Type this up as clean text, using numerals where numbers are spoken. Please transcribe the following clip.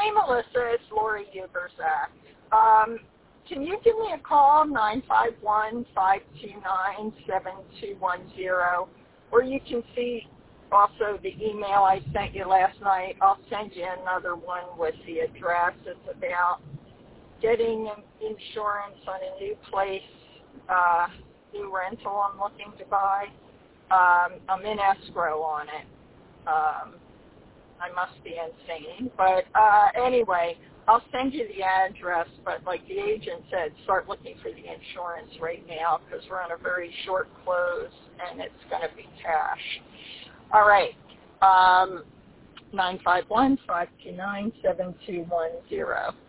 Hey, Melissa, it's Lori Uberzak. Can you give me a call, 951-529-7210, or you can see also the email I sent you last night. I'll send you another one with the address. It's about getting insurance on a new place, new rental I'm looking to buy. I'm in escrow on it. I must be insane. But anyway, I'll send you the address, but like the agent said, start looking for the insurance right now because we're on a very short close and it's going to be cash. All right. 951-529-7210.